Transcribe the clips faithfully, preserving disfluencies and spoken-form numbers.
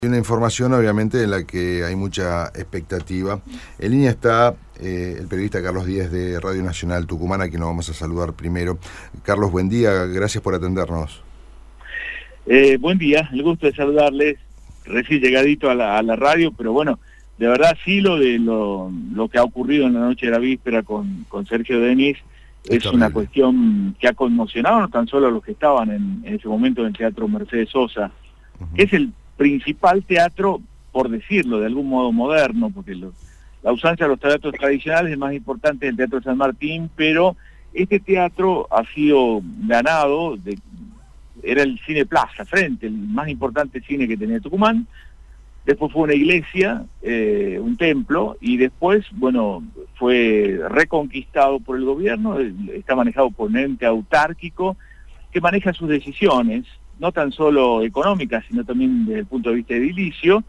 Una información obviamente en la que hay mucha expectativa. En línea está eh, el periodista Carlos Díez de Radio Nacional Tucumán, a quien nos vamos a saludar primero. Carlos, buen día, gracias por atendernos. Eh, buen día, el gusto de saludarles, recién llegadito a la, a la radio, pero bueno, de verdad sí lo de lo, lo que ha ocurrido en la noche de la víspera con, con Sergio Denis es, es una cuestión que ha conmocionado no tan solo a los que estaban en, en ese momento en el Teatro Mercedes Sosa, uh-huh. que es el principal teatro, por decirlo de algún modo moderno, porque lo, la usanza de los teatros tradicionales es más importante el Teatro San Martín, pero este teatro ha sido ganado, de, era el Cine Plaza Frente, el más importante cine que tenía Tucumán, después fue una iglesia, eh, un templo, y después, bueno, fue reconquistado por el gobierno, está manejado por un ente autárquico que maneja sus decisiones, no tan solo económicas, sino también desde el punto de vista edilicio,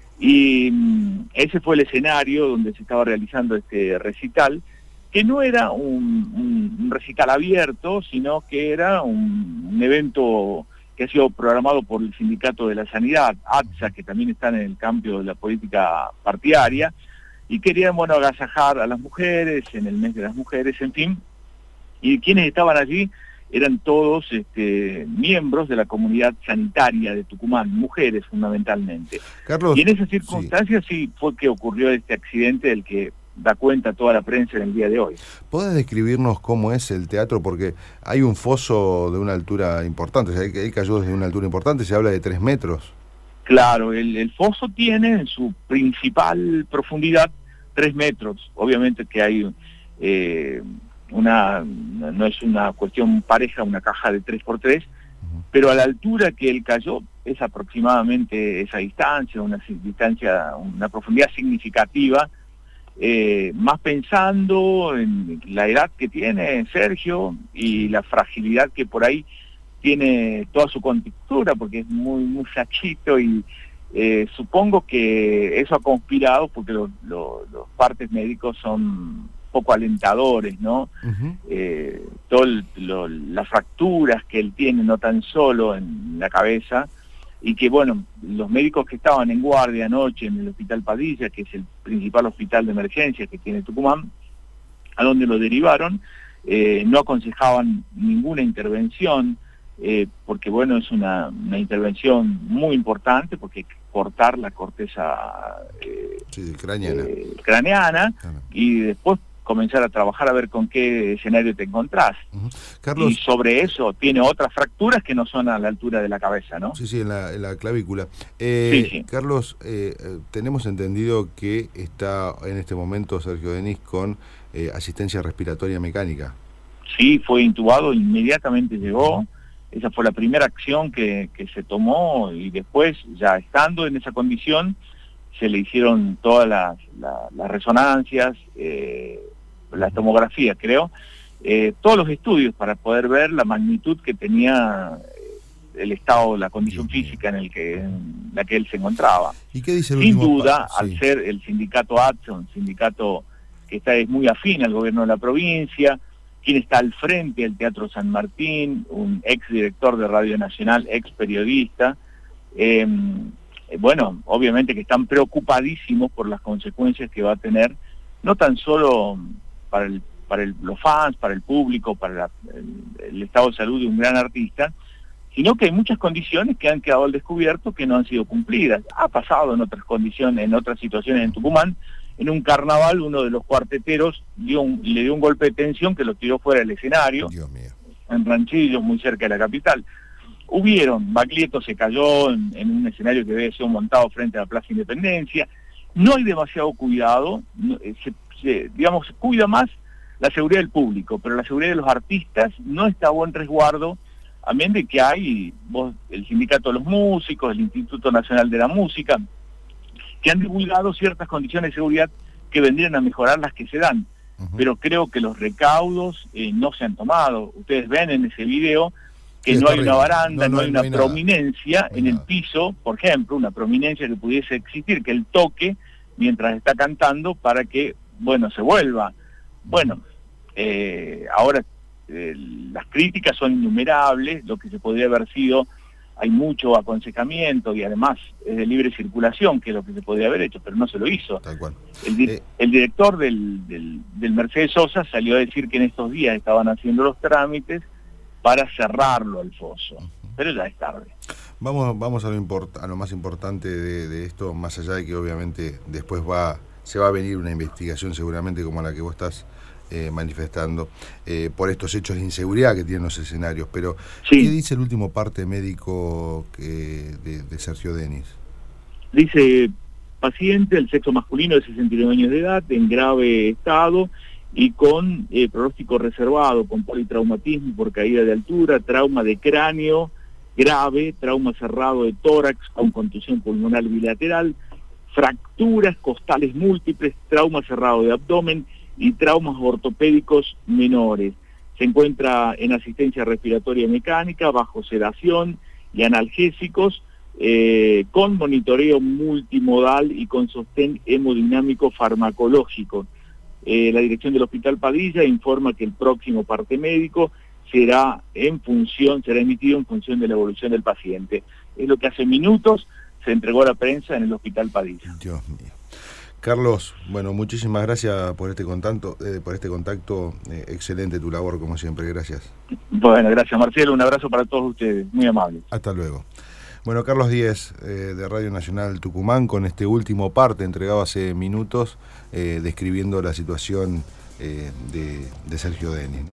y mm, ese fue el escenario donde se estaba realizando este recital, que no era un, un, un recital abierto, sino que era un, un evento que ha sido programado por el Sindicato de la Sanidad, A T S A, que también está en el campo de la política partidaria, y querían, bueno, agasajar a las mujeres, en el mes de las mujeres, en fin, y quienes estaban allí eran todos este, miembros de la comunidad sanitaria de Tucumán, mujeres fundamentalmente. Carlos, y en esas circunstancias sí. sí fue que ocurrió este accidente del que da cuenta toda la prensa en el día de hoy. ¿Podés describirnos cómo es el teatro? Porque hay un foso de una altura importante, o sea, él cayó desde una altura importante, se habla de tres metros. Claro, el, el foso tiene en su principal profundidad tres metros, obviamente que hay... Eh, Una, no es una cuestión pareja, una caja de tres por tres, uh-huh. pero a la altura que él cayó es aproximadamente esa distancia, una distancia, una profundidad significativa, eh, más pensando en la edad que tiene Sergio y la fragilidad que por ahí tiene toda su contextura, porque es muy, muy flachito y eh, supongo que eso ha conspirado porque los, los, los partes médicos son poco alentadores, ¿no? Uh-huh. Eh, todas las fracturas que él tiene, no tan solo en la cabeza, y que, bueno, los médicos que estaban en guardia anoche en el Hospital Padilla, que es el principal hospital de emergencia que tiene Tucumán, a donde lo derivaron, eh, no aconsejaban ninguna intervención, eh, porque, bueno, es una, una intervención muy importante, porque hay que cortar la corteza eh, sí, craneana, eh, craneana claro. Y después comenzar a trabajar a ver con qué escenario te encontrás. Uh-huh. Carlos, y sobre eso tiene otras fracturas que no son a la altura de la cabeza, ¿no? Sí, sí, en la, en la clavícula. Eh, sí, sí. Carlos, eh, tenemos entendido que está en este momento Sergio Denis con eh, asistencia respiratoria mecánica. Sí, fue intubado, inmediatamente llegó. Esa fue la primera acción que, que se tomó y después, ya estando en esa condición, se le hicieron todas las, las, las resonancias, eh, la tomografía, creo, eh, todos los estudios para poder ver la magnitud que tenía el estado, la condición física en el que en la que él se encontraba. ¿Y qué dice el Sin último duda, sí. al ser el sindicato A T S A, un sindicato que está es muy afín al gobierno de la provincia, quien está al frente del Teatro San Martín, un ex director de Radio Nacional, ex periodista, eh, bueno, obviamente que están preocupadísimos por las consecuencias que va a tener, no tan solo para, el, para el, los fans, para el público, para la, el, el estado de salud de un gran artista, sino que hay muchas condiciones que han quedado al descubierto que no han sido cumplidas. Ha pasado en otras condiciones, en otras situaciones en Tucumán. En un carnaval uno de los cuarteteros dio un, le dio un golpe de tensión que lo tiró fuera del escenario, Dios mío. En Ranchillos, muy cerca de la capital. Hubieron, Baglietto se cayó en, en un escenario que debe ser montado frente a la Plaza Independencia. No hay demasiado cuidado, no, se, se, digamos, se cuida más la seguridad del público, pero la seguridad de los artistas no está a buen resguardo, a menos de que hay vos, el Sindicato de los Músicos, el Instituto Nacional de la Música, que han divulgado ciertas condiciones de seguridad que vendrían a mejorar las que se dan. Uh-huh. Pero creo que los recaudos eh, no se han tomado. Ustedes ven en ese video que sí, no hay una baranda, no, no, no hay una no hay prominencia nada. en no el nada. piso, por ejemplo, una prominencia que pudiese existir, que él toque mientras está cantando para que, bueno, se vuelva. Bueno, eh, ahora eh, las críticas son innumerables, lo que se podría haber sido hay mucho aconsejamiento y además es de libre circulación, que es lo que se podría haber hecho, pero no se lo hizo. Tal cual. El, di Eh, el director del, del, del Mercedes Sosa salió a decir que en estos días estaban haciendo los trámites para cerrarlo al foso, pero ya es tarde. Vamos, vamos a lo, import a lo más importante de, de esto, más allá de que obviamente después va, se va a venir una investigación seguramente como la que vos estás eh, manifestando, eh, por estos hechos de inseguridad que tienen los escenarios, pero Sí. ¿qué dice el último parte médico que, de, de Sergio Denis? Dice, paciente, el sexo masculino de sesenta y nueve años de edad, en grave estado y con eh, pronóstico reservado, con politraumatismo por caída de altura, trauma de cráneo grave, trauma cerrado de tórax con contusión pulmonar bilateral, fracturas costales múltiples, trauma cerrado de abdomen y traumas ortopédicos menores. Se encuentra en asistencia respiratoria mecánica, bajo sedación y analgésicos, eh, con monitoreo multimodal y con sostén hemodinámico farmacológico. Eh, la dirección del Hospital Padilla informa que el próximo parte médico será en función, será emitido en función de la evolución del paciente. Es lo que hace minutos se entregó a la prensa en el Hospital Padilla. Dios mío. Carlos, bueno, muchísimas gracias por este contacto, eh, por este contacto, eh, excelente tu labor como siempre, gracias. Bueno, gracias Marcelo, un abrazo para todos ustedes, muy amables. Hasta luego. Bueno, Carlos Díez, eh, de Radio Nacional Tucumán, con este último parte entregado hace minutos, eh, describiendo la situación eh, de, de Sergio Denis.